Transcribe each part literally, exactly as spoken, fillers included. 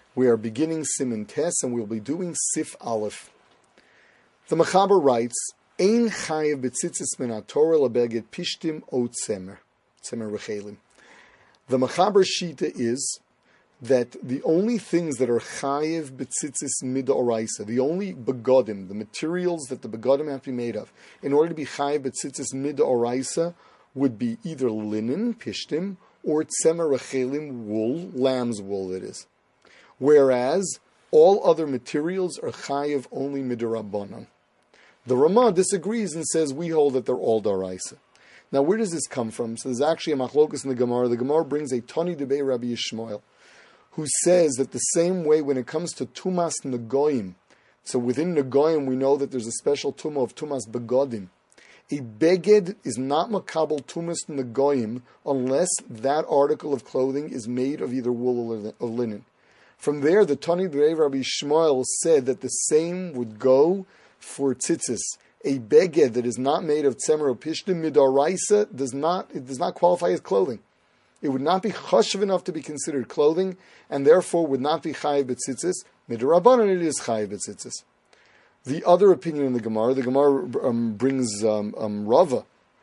We are beginning Siman Tes, and we'll be doing Sif Aleph. The Mechaber writes, Ein chayev b'tzitzis min haTorah lebeged pishtim o tzemer, tzemer rechelim. The Mechaber Shita is that the only things that are chayev b'tzitzis midoraisa, the only begodim, the materials that the begodim have to be made of, in order to be chayev b'tzitzis midoraisa, would be either linen, pishtim, or tzemer rechelim, wool, lamb's wool that is. Whereas all other materials are chayev only midorabanan. The Ramah disagrees and says we hold that they're all daraisa. Now, where does this come from? So there's actually a machlokus in the Gemara. The Gemara brings a Tani Debei Rabbi Yishmael, who says that the same way when it comes to Tumas Nagoyim, so within Nagoyim we know that there's a special Tumah of Tumas Begodim. A Beged is not Makabel Tumas Nagoyim unless that article of clothing is made of either wool or linen. From there, the Tani Debei Rabbi Yishmael said that the same would go for tzitzis. A beged that is not made of tzemer or pishtim midaraisa does not it does not qualify as clothing. It would not be chashuv enough to be considered clothing, and therefore would not be chayiv b'tzitzis. Midarabanan it is chayiv b'tzitzis. The other opinion in the Gemara, the Gemara um, brings um, um, Rava,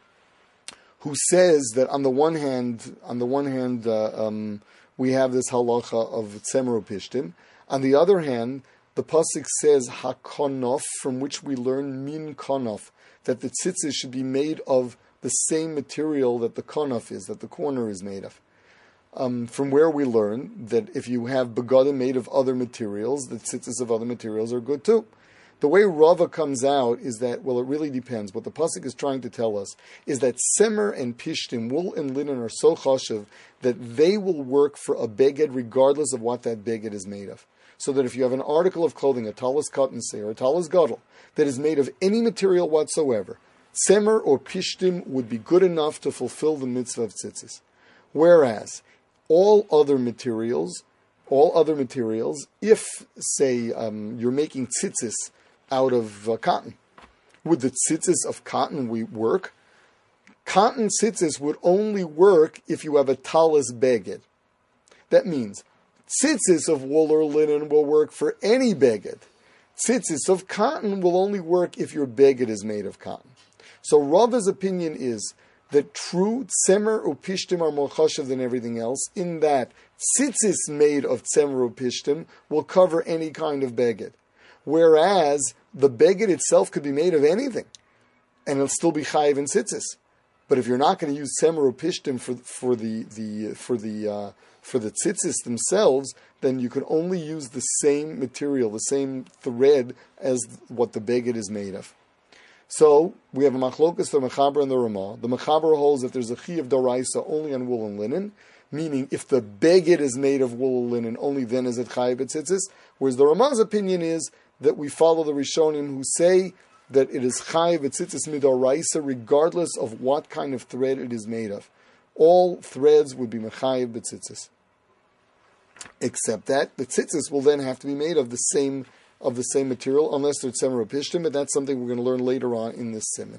who says that on the one hand, on the one hand, uh, um, we have this halacha of tzemer or pishtim. On the other hand, the pasuk says hakonof, from which we learn min konof, that the tzitzis should be made of the same material that the konof is, that the corner is made of. Um, from where we learn that if you have begodim made of other materials, the tzitzis of other materials are good too. The way Rava comes out is that, well, it really depends. What the pasuk is trying to tell us is that semer and pishtim, wool and linen, are so chashuv that they will work for a beged regardless of what that beged is made of. So that if you have an article of clothing, a talis cotton say, or a talis gadol, that is made of any material whatsoever, semer or pishtim would be good enough to fulfill the mitzvah of tzitzis. Whereas all other materials, all other materials, if, say, um, you're making tzitzis out of uh, cotton, would the tzitzis of cotton we work? Cotton tzitzis would only work if you have a talis beged. That means tzitzis of wool or linen will work for any beged. Tzitzis of cotton will only work if your beged is made of cotton. So Rava's opinion is that true tzemer or pishtim are more chashuv than everything else, in that tzitzis made of tzemer or pishtim will cover any kind of beged. Whereas the beged itself could be made of anything, and it'll still be chayiv in tzitzis. But if you're not going to use tzemer or pishtim for for the the for the uh, for the tzitzis themselves, then you can only use the same material, the same thread as what the beged is made of. So we have a machlokas, the Mechaber and the Ramah. The Mechaber holds that there's a chi of doraisa only on wool and linen, meaning if the beged is made of wool and linen, only then is it chayiv b'tzitzis. Whereas the Ramah's opinion is that we follow the Rishonim who say that it is chayiv b'tzitzis midoraisa regardless of what kind of thread it is made of. All threads would be mechayiv b'tzitzis. Except that the tzitzis will then have to be made of the same of the same material, unless they're tzemer or pishtim, but that's something we're going to learn later on in this siman.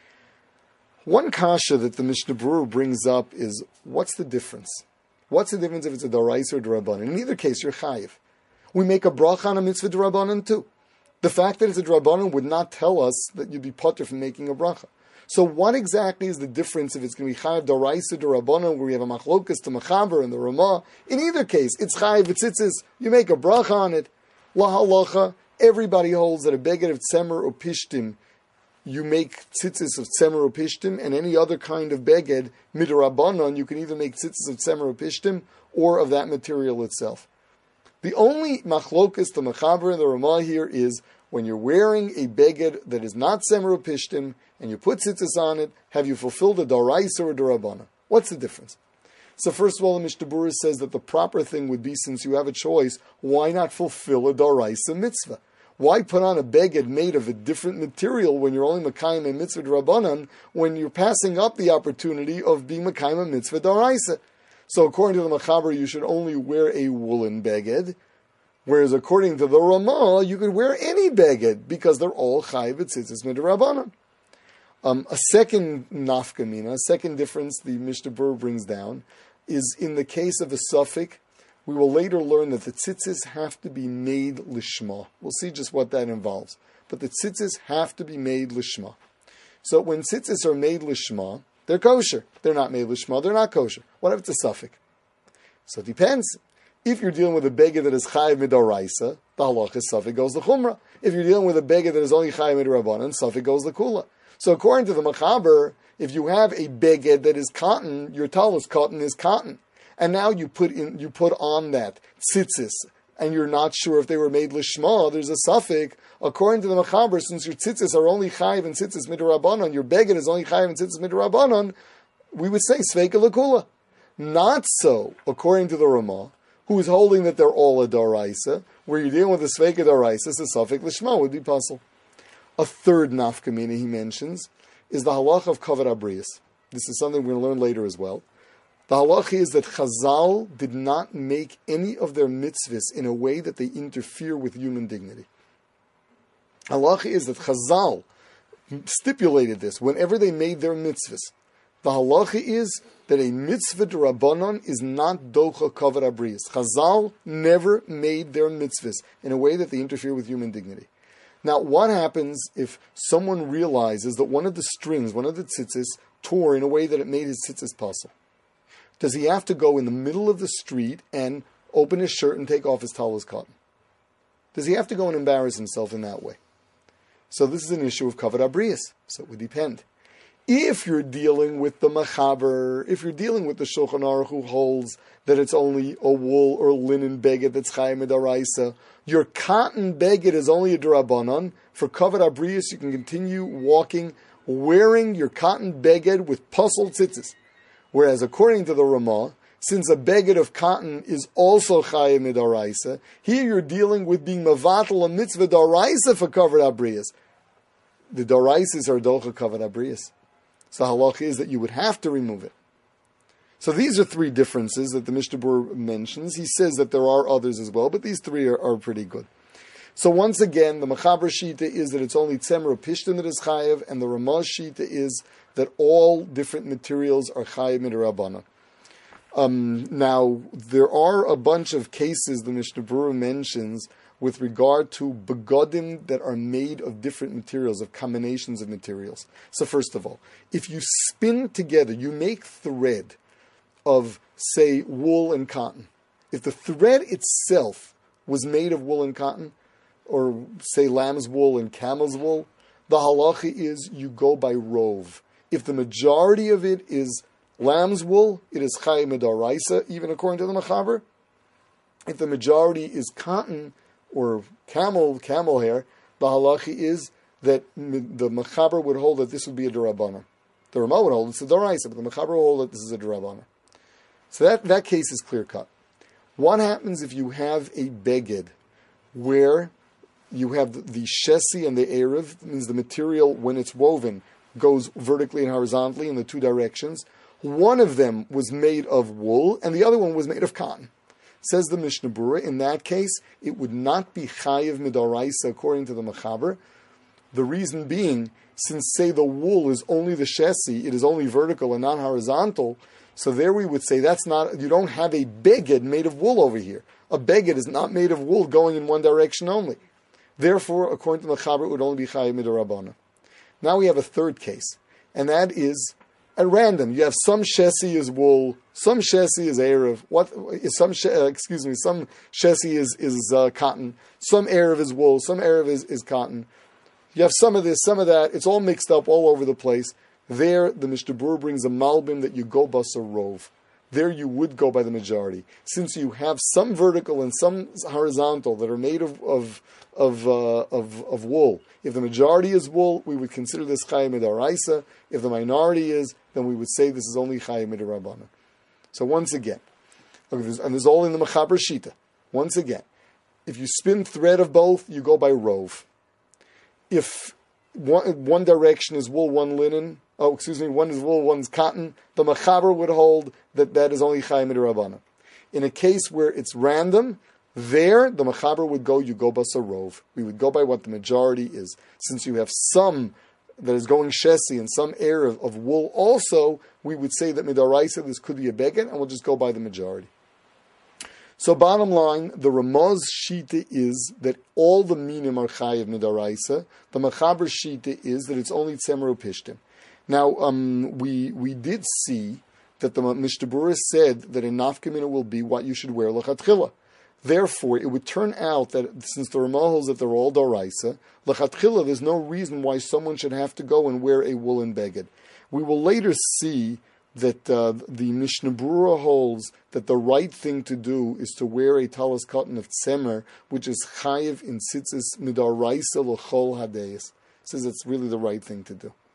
One kasha that the Mishnah Berurah brings up is, what's the difference? What's the difference if it's a daraisa or darabanan? In either case, you're chayiv. We make a bracha on a mitzvah darabanan too. The fact that it's a darabanan would not tell us that you'd be potter from making a bracha. So what exactly is the difference if it's going to be chayiv daraisa darabanan, where we have a machlokas to Mechaber and the Ramah? In either case, it's chayiv b'tzitzis. You make a bracha on it. La halacha, everybody holds that a beged of tzemer or pishtim, you make tzitzis of tzemer or pishtim, and any other kind of beged, midrabanan, you can either make tzitzis of tzemer or pishtim, or of that material itself. The only machlokas, the Mechaber and the Ramah here is, when you're wearing a beged that is not tzemer or pishtim, and you put tzitzis on it, have you fulfilled a daraisa or a darabana? What's the difference? So first of all, the Mishnah Berurah says that the proper thing would be, since you have a choice, why not fulfill a daraisa mitzvah? Why put on a beged made of a different material when you're only mekayim a mitzvah d'rabanan, when you're passing up the opportunity of being mekayim a mitzvah daraisa? So according to the Mechaber, you should only wear a woolen beged, whereas according to the Ramah, you could wear any beged, because they're all chayiv tzitzis midrabanan. Um, a second nafkamina, a second difference the Mishnah Berurah brings down, is in the case of a suffix, we will later learn that the tzitzis have to be made lishma. We'll see just what that involves. But the tzitzis have to be made lishma. So when tzitzis are made lishma, they're kosher. They're not made lishma, they're not kosher. What if it's a suffix? So it depends. If you're dealing with a beged that is chayiv midoraisa, the halacha suffix goes the chumrah. If you're dealing with a beged that is only chayiv midorabanan, suffix goes the kula. So according to the Machaber, if you have a beged that is cotton, your talus cotton is cotton. And now you put in, you put on that tzitzis, and you're not sure if they were made lishma, there's a suffix. According to the Machaber, since your tzitzis are only chayiv and tzitzis midorabanan, your beged is only chayiv and tzitzis midorabanan, we would say sveika lekula. Not so, according to the Ramah, who is holding that they're all a doraisa, where you're dealing with a sveika doraisa, the suffix lishma would be puzzle. A third nafkamina he mentions is the halacha of kavod abrius. This is something we're going to learn later as well. The halacha is that Chazal did not make any of their mitzvahs in a way that they interfere with human dignity. Halacha is that Chazal stipulated this whenever they made their mitzvahs. The halacha is that a mitzvah d'Rabbanan is not docha kavod abrius. Chazal never made their mitzvahs in a way that they interfere with human dignity. Now, what happens if someone realizes that one of the strings, one of the tzitzis, tore in a way that it made his tzitzis puzzle? Does he have to go in the middle of the street and open his shirt and take off his talus cotton? Does he have to go and embarrass himself in that way? So this is an issue of kavod abrius. So it would depend. If you're dealing with the Machaber, if you're dealing with the Shulchan Aruch who holds that it's only a wool or linen beged that's chayim midaraisa, your cotton beged is only a d'Rabbanan. For kavod abrius, you can continue walking wearing your cotton beged with puzzle tzitzis. Whereas according to the Ramah, since a beged of cotton is also chayim midaraisa, here you're dealing with being mavatal a mitzvah daraisa for kavod abrius. The daraisas are docha kavod abrius. So halacha is that you would have to remove it. So these are three differences that the Mishnah Berurah mentions. He says that there are others as well, but these three are, are pretty good. So once again, the Machaber Shita is that it's only Tzemer Pishtim that is chayiv, and the Ramah Shita is that all different materials are chayiv midrabanan. Um, now, there are a bunch of cases the Mishnah Berurah mentions with regard to begodim that are made of different materials, of combinations of materials. So first of all, if you spin together, you make thread of, say, wool and cotton. If the thread itself was made of wool and cotton, or say lamb's wool and camel's wool, the halacha is you go by rove. If the majority of it is lamb's wool, it is chayim midaraisa, even according to the Machaber. If the majority is cotton, or camel camel hair, the halachi is that the Machaber would hold that this would be a d'Rabbanan. The Ramah would hold it's a d'Oraisa, but the Machaber would hold that this is a d'Rabbanan. So that, that case is clear cut. What happens if you have a beged where you have the, the shesi and the erev, means the material when it's woven goes vertically and horizontally in the two directions. One of them was made of wool and the other one was made of cotton. Says the Mishnah Berurah, in that case, it would not be chayiv midaraisa according to the Machaber. The reason being, since, say, the wool is only the shesi, it is only vertical and not horizontal, so there we would say that's not, you don't have a beged made of wool over here. A beged is not made of wool going in one direction only. Therefore, according to the Machaber, it would only be chayiv midarabana. Now we have a third case, and that is at random. You have some shesi is wool, some shesi is erev. What is some? Uh, excuse me. Some shesi is is uh, cotton. Some erev is wool. Some erev is, is cotton. You have some of this, some of that. It's all mixed up all over the place. There, the Mishnah Berurah brings a malbim that you go basa rov. There, you would go by the majority, since you have some vertical and some horizontal that are made of of of uh, of, of wool. If the majority is wool, we would consider this chayim midaraisa. If the minority is, then we would say this is only chayim midarabana. So once again, and this is all in the Machaber Shita. Once again, if you spin thread of both, you go by rove. If one, one direction is wool, one linen, oh, excuse me, one is wool, one's cotton, the Machaber would hold that that is only chayim midarabana. In a case where it's random, there, the Machaber would go, you go basa rove. We would go by what the majority is. Since you have some that is going shesi and some air of, of wool also, we would say that midaraisa, this could be a beged, and we'll just go by the majority. So bottom line, the Ramaz Shita is that all the minim are chayiv midaraisa. The Machaber Shita is that it's only tzemer upishtim. Now, um, we we did see that the Mishnah Berurah said that a nafkamina will be what you should wear lechatchila. Therefore, it would turn out that since the Ramah holds that they're all daraisa, lechatchila, there's no reason why someone should have to go and wear a woolen beged. We will later see that uh, the Mishnah Berurah holds that the right thing to do is to wear a talis cotton of tzemer, which is chayiv in tzitzis midaraisa l'chol hadeyis. Says it's really the right thing to do.